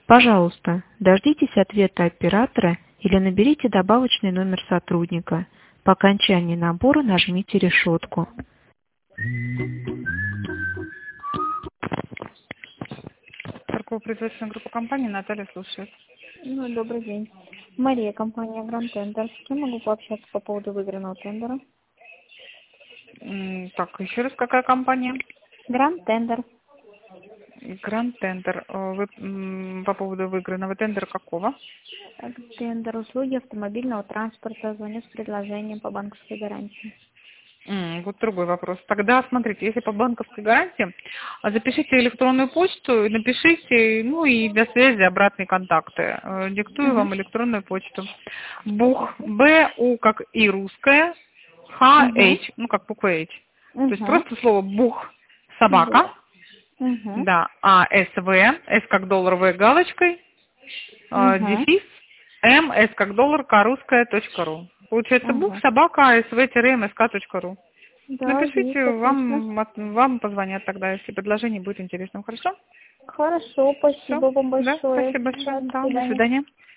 Пожалуйста, дождитесь ответа оператора или наберите добавочный номер сотрудника. По окончании набора нажмите решетку. Торгово-производственная группа компании, Наталья слушает. Ну, добрый день. Мария, компания Grand Tender. С кем могу пообщаться по поводу выигранного тендера? Так, еще раз, какая компания? Grand Tender. Grand Tender. Вы по поводу выигранного тендера какого? Тендер услуги автомобильного транспорта. Звоню с предложением по банковской гарантии. Вот другой вопрос. Тогда, смотрите, если по банковской гарантии, запишите электронную почту, напишите, ну и для связи обратные контакты. Диктую вам электронную почту. Бух, Б-У как и русская, Х-H, ну как буква H. То есть просто слово бух, собака, да, А-С-В, С как доллар, В галочкой, дефис, М, С как доллар, К русская, .ру. Получается бух, собака, sv-msk.ru. Да, есть, Напишите, отлично. вам позвонят тогда, если предложение будет интересным. Хорошо? Хорошо, Все? спасибо вам Да, большое. спасибо большое. Да, до Да, до свидания. свидания.